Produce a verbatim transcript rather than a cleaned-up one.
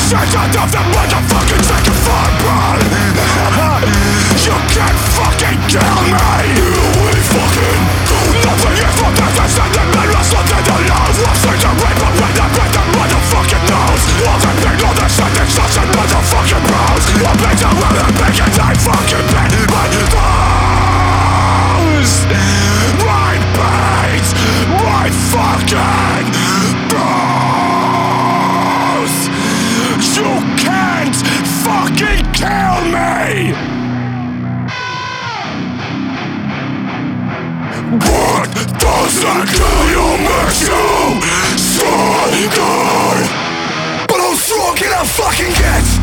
shit out of the motherfucking second floor, you can't fucking kill me. You will fucking do nothing is for business and the mirror's looking to lose. I've seen the rainbow when I break the motherfucking nose. All the pain, all the shit, exhaustion, motherfucking bros. I've been to where the biggest I fucking been. My nose, my pains, my fucking nose. You can't fucking kill me. What does that kill you makes you stronger? But I'm strong and I fucking get